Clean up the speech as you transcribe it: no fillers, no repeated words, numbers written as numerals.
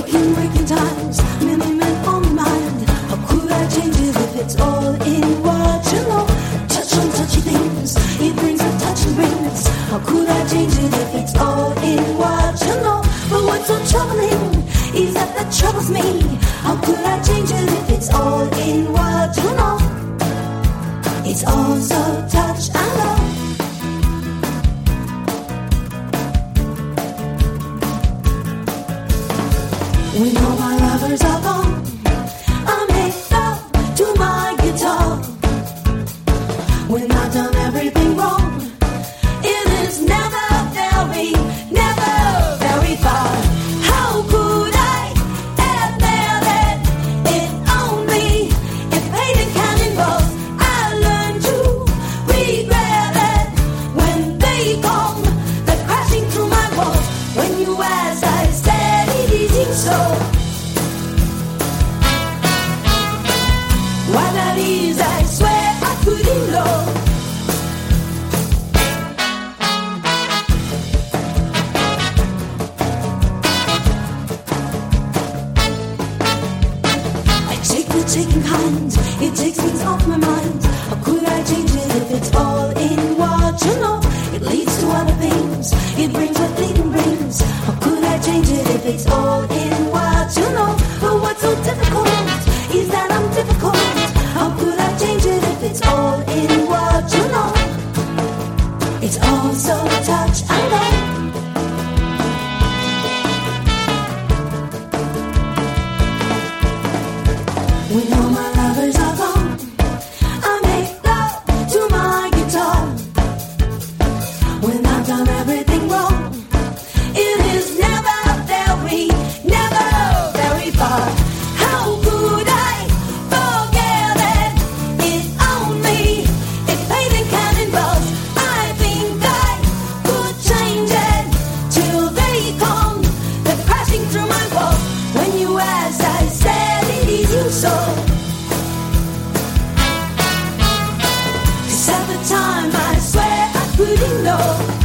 Breaking times, many men on my mind. How could I change it if it's all in what you know? Touch on touchy things, it brings a touch and brings. How could I change it if it's all in what you know? But what's so troubling is that troubles me. How could I change it if it's all in what you know? It's all so touch and go. When all my lovers are gone, I make love to my guitar. When I've done everything wrong, it is never very, never very far. How could I ever let it own me? If painted cannonballs, I learned to regret it. When they come, they're crashing through my walls. When you ask, I said it isn't so. Why that is, I swear I couldn't know. I take the taking kind, it takes things off my mind. How could I change it if it's all in what you know? It leads to other things, it brings what bleeding brings. How could I change it if it's all in what you know? But what's so difficult is that I'm difficult. How could I change it if it's all in what you know? It's all so touch and go. When all my lovers are gone, I make love to my guitar. When I've done everything wrong, it is never very, never very far. How could I forget it? It owned me. It painted cannonballs. I think I could change it till they come. They're crashing through my walls. When you asked, I said it isn't so. 'Cause at the time I swear I couldn't know.